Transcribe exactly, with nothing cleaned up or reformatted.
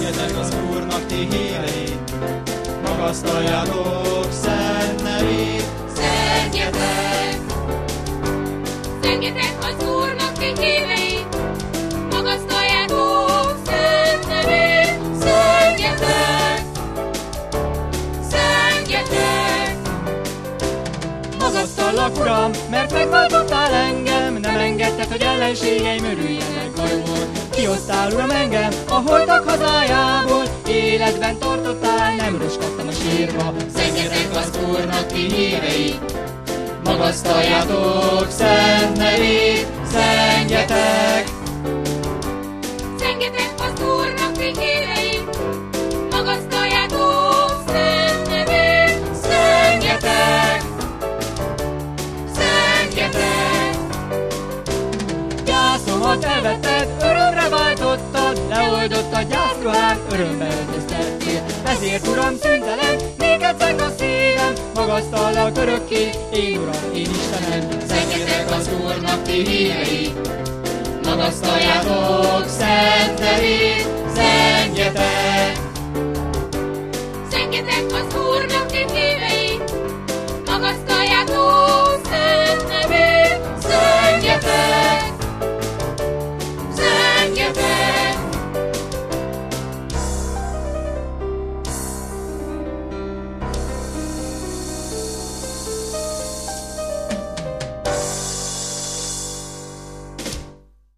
Szentjetek az Úrnak ti hívei, magasztaljátok szent nevét. Szentjetek! Szentjetek az Úrnak ti hívei, magasztaljátok szent nevét. Szentjetek! Szentjetek! Magasztallak, Uram, mert megváltottál engem, nem engedted, hogy ellenségeim örüljenek karomon. Kihoztál, Uram, engem a holtak hazájából, életben tartottál, nem roskadtam a sírba. Szentjetek az Úrnak ti hívei, magasztaljátok szent nevét. Szentjetek! Szentjetek az Úrnak ti hívei, magasztaljátok szent nevét. Szentjetek! Szentjetek! Gyászomat elvetted, örömre váltottad, leoldottad gyászruhám, örömbe öltöztettél. Ezért, Uram, szüntelen, néked zeng a szívem, magasztallak örökké, én Uram, én Istenem. Szentjetek az Úrnak ti hívei, magasztaljátok szent nevét.